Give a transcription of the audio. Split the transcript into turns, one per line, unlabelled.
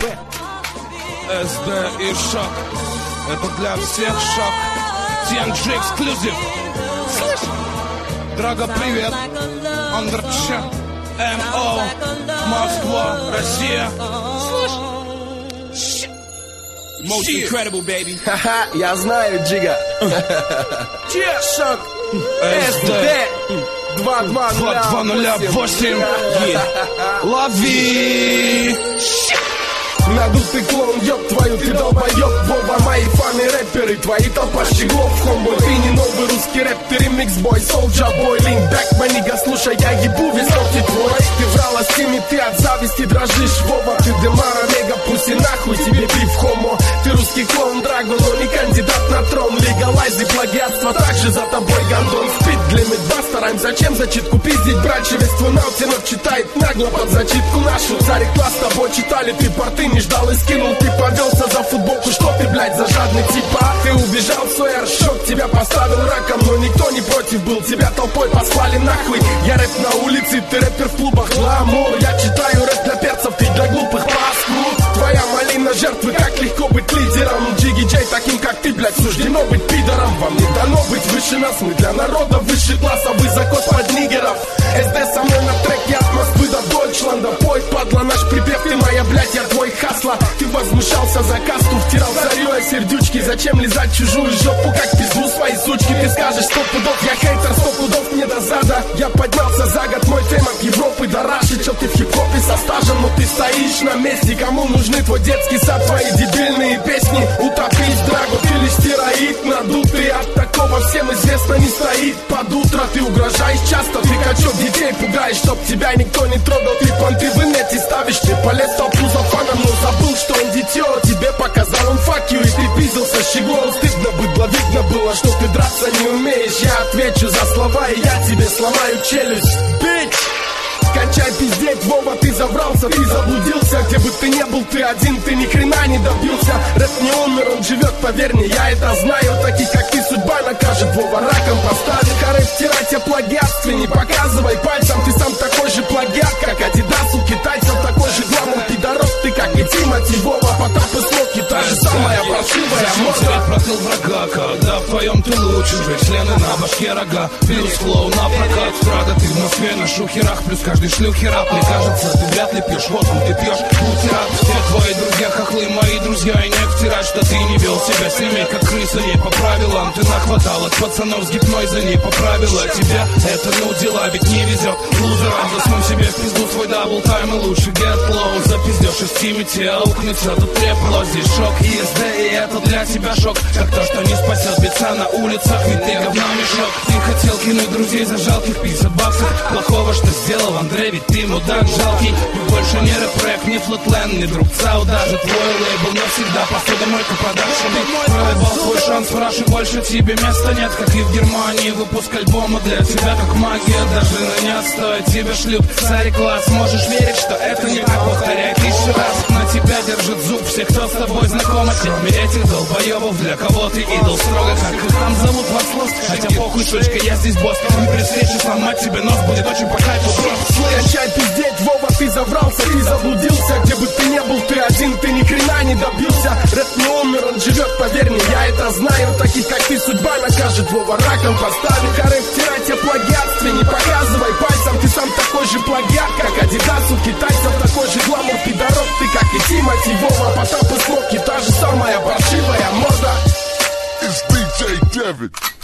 СД и шок. Это для всех шок. TNG эксклюзив. Слышь? Драга, привет. Андрча. МО. Москва. Россия. Слышь?
Most incredible, baby.
Ха-ха, я знаю, Джига. Шок.
СД
2208.
Лови.
Надутый клоун, ёб твою, ты долбоёб. Вова, мои фаны рэперы, твои толпа щеглов. Хомбой, ты не новый русский рэп, ты ремикс бой. Солджа бой, линк бэк, манига, слушай, я ебу весь ногти твой. Ты врала с ними, ты от зависти дрожишь. Вова, ты демара, мега, пуси нахуй тебе биф, хомо. Ты русский клоун, Драгу, но не кандидат на трон. Легалайзи, плагиатство, также за тобой гандон. Спит, глимит, бастараем, зачем зачитку пиздить? Брать чевество наутинок читает нагло под зачитку нашу. Царик класс с тобой читали, ты порты не ждал и скинул. Ты повелся за футболку, что ты, блядь, за жадный типа? Ты убежал в свой аршок, тебя поставил раком, но никто не против был. Тебя толпой послали нахуй. Я рэп на улице, ты рэпер в клубах. Ламур, я читаю рэп для перцев, ты для глупых паскуд. Твоя малина жертвы, как легко быть лидером. Джиги Джей таким, как ты, блядь, суждено быть пидором. Вам не дано быть выше нас, мы для народа высший класс, а вы закос под нигеров. СД со мной на треке от Москвы до Дольчланда. Пой, падла, наш припев, ты моя, блядь, я твой хасла. Ты возмущался за касту, втирал зарёя сердючки. Зачем лизать чужую жопу, как пизду своей сучки? Ты скажешь 100 пудов, я хейтер, 100 пудов мне до зада. Я поднялся за год, мой тем от Европы до Раши. Чё ты в хип-хопе со стажем, но ты стоишь на месте. Кому нужны твой детский сад, твои дебильные песни? Утопись, Драгу, ты лишь стероид надутый. От такого всем известно не стоит под утро. Ты угрожаешь часто, ты качок детей пугаешь, чтоб тебя никто не трогал. Ты понты в инете ставишь, ты полез в толпу за фаном, но забыл, что он дитё. Тебе показал он fuck you, и ты пиздился с щеглом. Стыдно быдло, видно было, что ты драться не умеешь. Я отвечу за слова, и я тебе сломаю челюсть. Бич! Кончай пиздеть, Вова, ты забрался, ты заблудился. Где бы ты не был, ты один, ты ни хрена не добился. Рэп не умер, он живет, поверь мне, я это знаю. Таких, как ты, судьба накажет, Вова, раком поставит. Харе втирать тебе плагиатстве, не показывай пальцем. Ты сам такой же плагиат, как Адидас у китайцев. Такой же гламур, пидорок, ты как и Тимати. Вова, Потап и Смоки, та же самая паршивая морда.
Проклял врага, когда вдвоем ты лучше. Же члены на башке рога, плюс флоу на прокат. Прага, ты в Москве на шухерах, плюс каждый шлюхи рап. Мне кажется, ты вряд ли пьешь водку, ты пьешь бутерат. Все твои друзья хохлы, мои друзья, и не втирать, что ты не вел себя с ними, как крыса, не по правилам. Ты нахватал от пацанов с гипноза, не по правилам. Тебя это нудило, ведь не везет лузерам. Засунь себе в пизду свой даблтайм и лучше get low. Запиздешь из тимити, аукнет все тут трепло. Здесь шок и СД, и это для тебя шок. Как то, что не спасет беца на улицах, ведь ты говна мешок. Ты хотел кинуть друзей за жалких 50 баксов. Плохого, что сделал Андрей, ведь ты мудак жалкий. Ты больше не рэп, не флотлен, не друг ЦАУ. Даже твой лейбл навсегда посудомойка продакшн. Проебал свой шанс, в Раше больше тебе места нет. Как и в Германии, выпуск альбома для тебя как магия. Даже на не отстоит тебя шлют царь класс. Можешь верить, что это не так, повторяй 1000 раз. На тебя держит зуб все, кто с тобой знаком. Кроме этих долбоебов, для кого ты идол строго. Как их там зовут вас лост, хотя похуй, сучка, я здесь босс. Не при встрече сломать тебе нос будет очень по кайфу.
Кончай пиздеть, Вова, ты забрался, ты заблудился. Где бы ты не был, ты один, ты ни хрена не добился. Рэп не умер, он живет, поверь мне, я это знаю. Таких, как ты, судьба накажет, Вова, раком поставит. Харе втирать тебе плагиатстве, не показывай пальцем. Ты сам такой же плагиат, как Адидас у китайцев. Такой же гламур, пидорок, ты как и Тимати. Вова, Потап и Смоки, та же самая паршивая морда.
It's DJ David.